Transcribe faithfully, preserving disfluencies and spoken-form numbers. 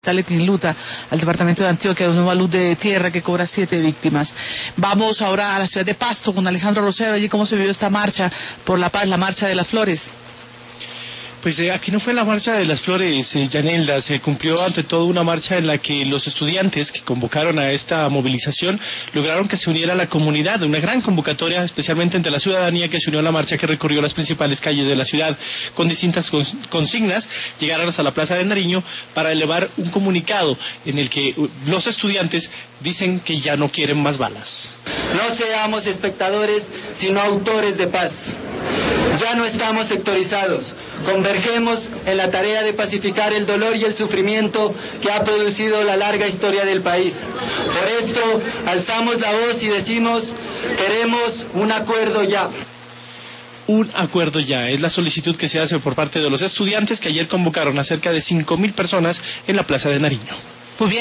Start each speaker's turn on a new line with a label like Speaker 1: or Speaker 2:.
Speaker 1: Luta, al departamento de Antioquia, de un nuevo luz de tierra que cobra siete víctimas. Vamos ahora a la ciudad de Pasto con Alejandro Rosero. Allí, ¿cómo se vivió esta marcha por la paz, la marcha de las flores?
Speaker 2: Pues eh, aquí no fue la marcha de las flores, eh, Yanelda, se cumplió ante todo una marcha en la que los estudiantes que convocaron a esta movilización lograron que se uniera la comunidad, una gran convocatoria, especialmente entre la ciudadanía que se unió a la marcha que recorrió las principales calles de la ciudad con distintas cons consignas, llegaron hasta la Plaza de Nariño para elevar un comunicado en el que uh, los estudiantes dicen que ya no quieren más balas.
Speaker 3: No seamos espectadores, sino autores de paz. Ya no estamos sectorizados. Convergemos en la tarea de pacificar el dolor y el sufrimiento que ha producido la larga historia del país. Por esto, alzamos la voz y decimos, queremos un acuerdo ya.
Speaker 2: Un acuerdo ya, es la solicitud que se hace por parte de los estudiantes que ayer convocaron a cerca de cinco mil personas en la Plaza de Nariño.